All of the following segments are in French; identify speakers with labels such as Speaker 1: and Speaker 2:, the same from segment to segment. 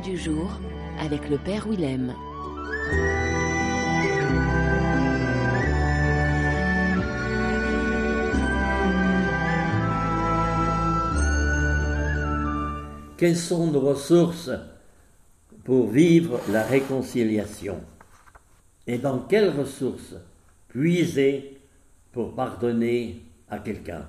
Speaker 1: du jour avec le Père Willem.
Speaker 2: Quelles sont nos ressources pour vivre la réconciliation? Et dans quelles ressources puiser pour pardonner à quelqu'un?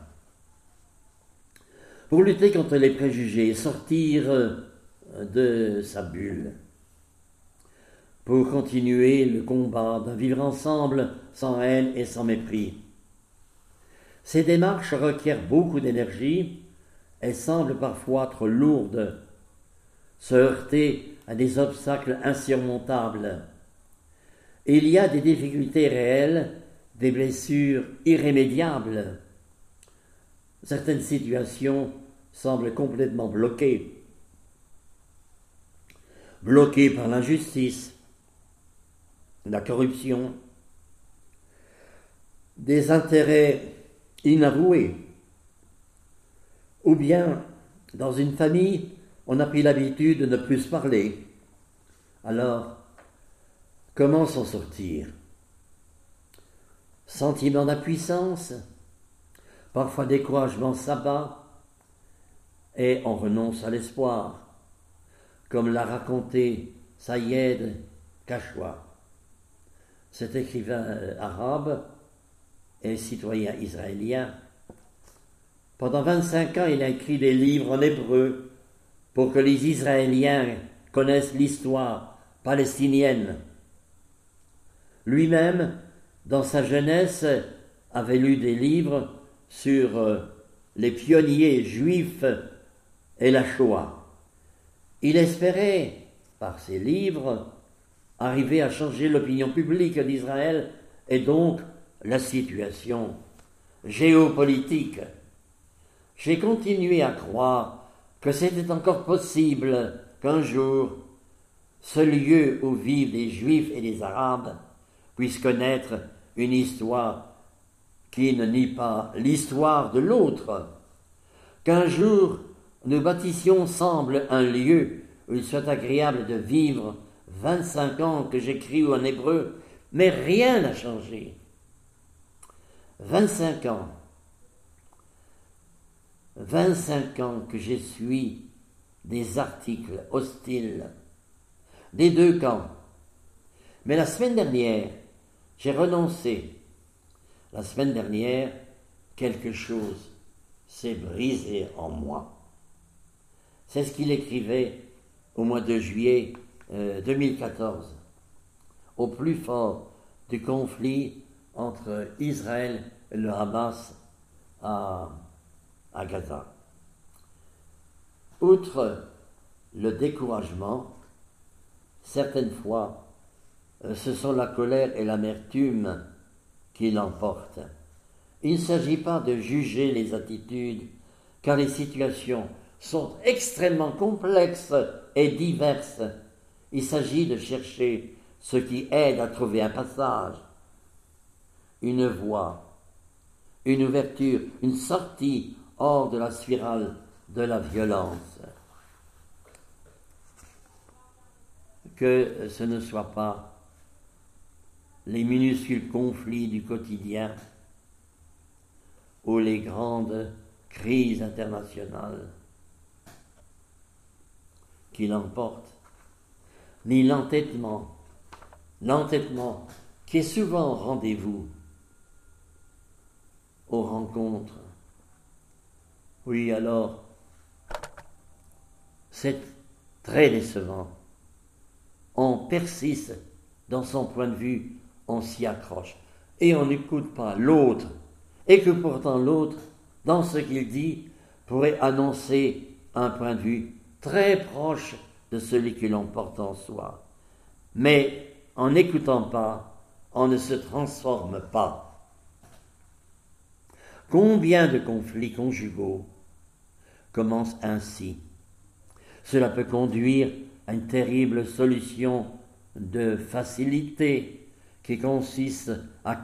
Speaker 2: Pour lutter contre les préjugés, sortir de sa bulle, pour continuer le combat d'un vivre ensemble sans haine et sans mépris. Ces démarches requièrent beaucoup d'énergie. Elles semblent parfois trop lourdes, se heurter à des obstacles insurmontables. Et il y a des difficultés réelles, des blessures irrémédiables. Certaines situations semblent complètement bloquées par l'injustice, la corruption, des intérêts inavoués. Ou bien, dans une famille, on a pris l'habitude de ne plus se parler. Alors, comment s'en sortir? Sentiment d'impuissance, parfois découragement s'abat, et on renonce à l'espoir, comme l'a raconté Sayed Kashwa. Cet écrivain arabe et citoyen israélien. Pendant 25 ans, il a écrit des livres en hébreu pour que les Israéliens connaissent l'histoire palestinienne. Lui-même, dans sa jeunesse, avait lu des livres sur les pionniers juifs et la Shoah. Il espérait, par ses livres, arriver à changer l'opinion publique d'Israël et donc la situation géopolitique. J'ai continué à croire que c'était encore possible qu'un jour, ce lieu où vivent les Juifs et les Arabes puisse connaître une histoire qui ne nie pas l'histoire de l'autre, qu'un jour nous bâtissions ensemble un lieu où il soit agréable de vivre. 25 ans que j'écris en hébreu, mais rien n'a changé. 25 ans que j'essuie des articles hostiles des deux camps. Mais la semaine dernière, j'ai renoncé. La semaine dernière, quelque chose s'est brisé en moi. C'est ce qu'il écrivait au mois de juillet 2014, au plus fort du conflit entre Israël et le Hamas à Gaza. Outre le découragement, certaines fois, ce sont la colère et l'amertume qui l'emportent. Il ne s'agit pas de juger les attitudes, car les situations sont extrêmement complexes et diverses. Il s'agit de chercher ce qui aide à trouver un passage, une voie, une ouverture, une sortie hors de la spirale de la violence. Que ce ne soit pas les minuscules conflits du quotidien ou les grandes crises internationales qui l'emportent, ni l'entêtement qui est souvent rendez-vous aux rencontres. Oui, alors, c'est très décevant. On persiste dans son point de vue, on s'y accroche, et on n'écoute pas l'autre, et que pourtant l'autre, dans ce qu'il dit, pourrait annoncer un point de vue très proche de celui que l'on porte en soi. Mais en n'écoutant pas, on ne se transforme pas. Combien de conflits conjugaux commencent ainsi? Cela peut conduire à une terrible solution de facilité qui consiste à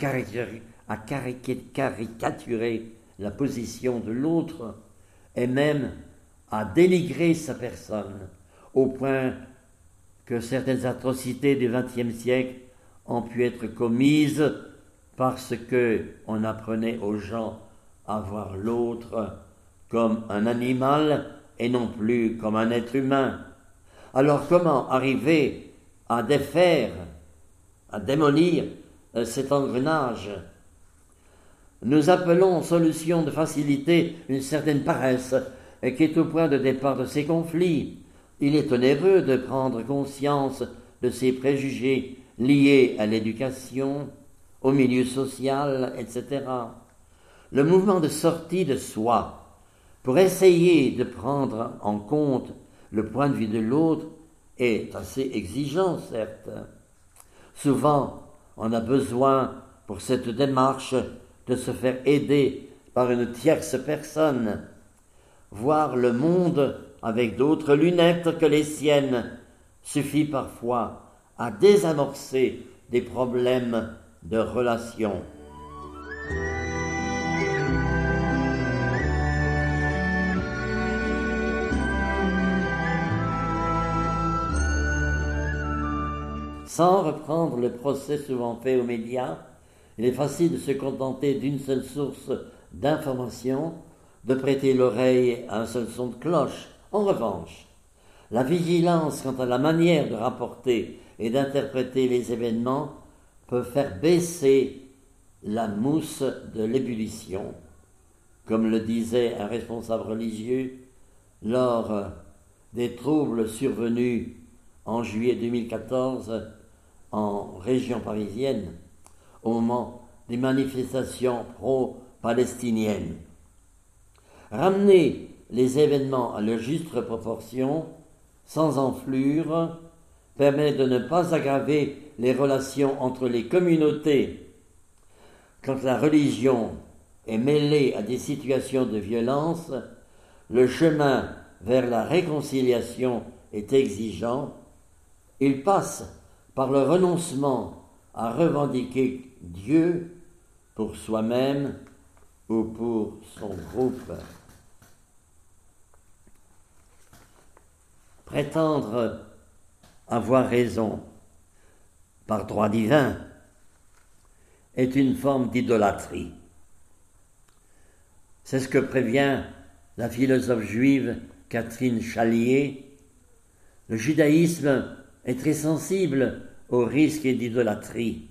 Speaker 2: caricaturer la position de l'autre et même à dénigrer sa personne au point que certaines atrocités du XXe siècle ont pu être commises parce que on apprenait aux gens à voir l'autre comme un animal et non plus comme un être humain. Alors comment arriver à défaire, à démolir cet engrenage? Nous appelons solution de facilité une certaine paresse qui est au point de départ de ces conflits. Il est onéreux de prendre conscience de ces préjugés liés à l'éducation, au milieu social, etc. Le mouvement de sortie de soi, pour essayer de prendre en compte le point de vue de l'autre, est assez exigeant, certes. Souvent, on a besoin, pour cette démarche, de se faire aider par une tierce personne. Voir le monde avec d'autres lunettes que les siennes suffit parfois à désamorcer des problèmes de relations. Sans reprendre le procès souvent fait aux médias, il est facile de se contenter d'une seule source d'information, de prêter l'oreille à un seul son de cloche. En revanche, la vigilance quant à la manière de rapporter et d'interpréter les événements peut faire baisser la mousse de l'ébullition. Comme le disait un responsable religieux lors des troubles survenus en juillet 2014 en région parisienne, au moment des manifestations pro-palestiniennes. Ramener les événements à leur juste proportion, sans enflure, permet de ne pas aggraver les relations entre les communautés. Quand la religion est mêlée à des situations de violence, le chemin vers la réconciliation est exigeant. Il passe par le renoncement à revendiquer Dieu pour soi-même ou pour son groupe. Prétendre avoir raison par droit divin est une forme d'idolâtrie. C'est ce que prévient la philosophe juive Catherine Chalier. Le judaïsme est très sensible au risque d'idolâtrie.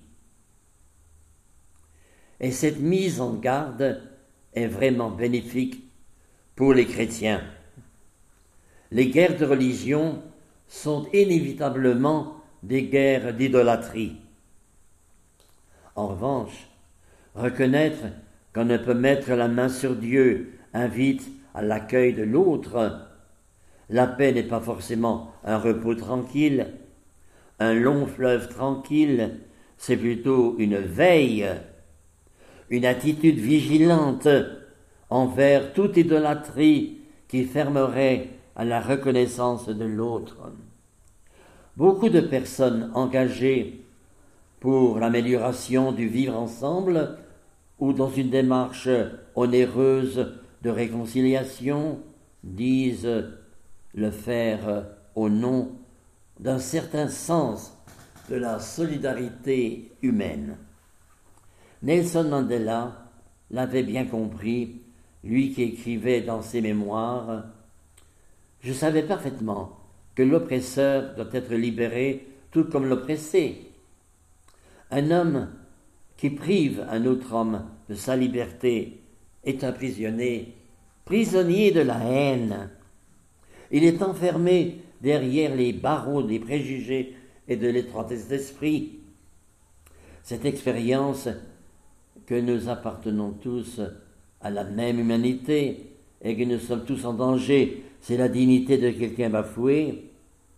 Speaker 2: Et cette mise en garde est vraiment bénéfique pour les chrétiens. Les guerres de religion sont inévitablement des guerres d'idolâtrie. En revanche, reconnaître qu'on ne peut mettre la main sur Dieu invite à l'accueil de l'autre. La paix n'est pas forcément un repos tranquille, un long fleuve tranquille, c'est plutôt une veille, une attitude vigilante envers toute idolâtrie qui fermerait à la reconnaissance de l'autre. Beaucoup de personnes engagées pour l'amélioration du vivre ensemble ou dans une démarche onéreuse de réconciliation disent le faire au nom d'un certain sens de la solidarité humaine. Nelson Mandela l'avait bien compris, lui qui écrivait dans ses mémoires « Je savais parfaitement que l'oppresseur doit être libéré tout comme l'oppressé. Un homme qui prive un autre homme de sa liberté est un prisonnier de la haine. Il est enfermé derrière les barreaux des préjugés et de l'étroitesse d'esprit. Cette expérience que nous appartenons tous à la même humanité et que nous sommes tous en danger, c'est la dignité de quelqu'un bafoué.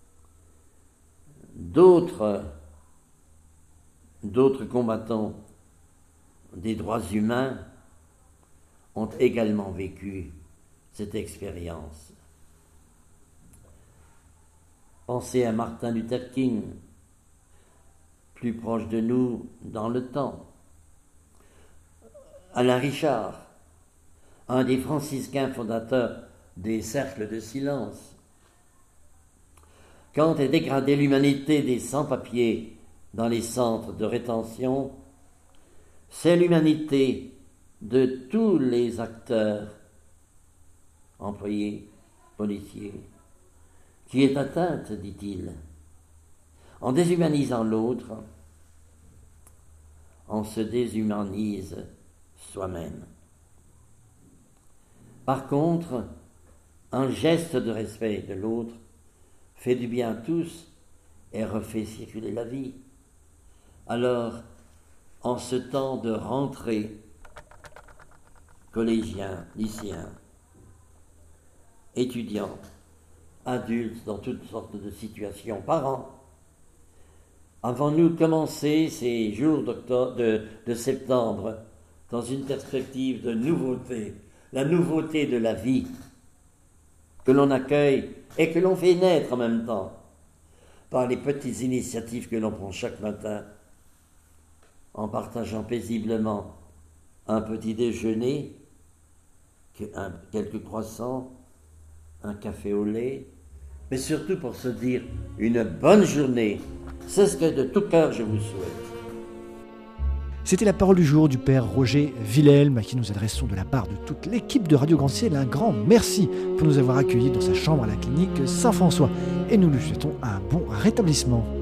Speaker 2: D'autres combattants des droits humains ont également vécu cette expérience. Pensez à Martin Luther King, plus proche de nous dans le temps. Alain Richard, un des franciscains fondateurs des cercles de silence. quand est dégradée l'humanité des sans-papiers dans les centres de rétention, c'est l'humanité de tous les acteurs, employés, policiers, qui est atteinte, dit-il. En déshumanisant l'autre, on se déshumanise soi-même. Par contre, un geste de respect de l'autre fait du bien à tous et refait circuler la vie. Alors, en ce temps de rentrée, collégiens, lycéens, étudiants, adultes dans toutes sortes de situations, parents, avons-nous commencé ces jours de septembre dans une perspective de nouveauté, la nouveauté de la vie, que l'on accueille et que l'on fait naître en même temps par les petites initiatives que l'on prend chaque matin en partageant paisiblement un petit déjeuner, quelques croissants, un café au lait, mais surtout pour se dire une bonne journée. C'est ce que de tout cœur je vous souhaite.
Speaker 3: C'était la parole du jour du père Roger Wilhelm, à qui nous adressons de la part de toute l'équipe de Radio Grand-Ciel un grand merci pour nous avoir accueillis dans sa chambre à la clinique Saint-François. Et nous lui souhaitons un bon rétablissement.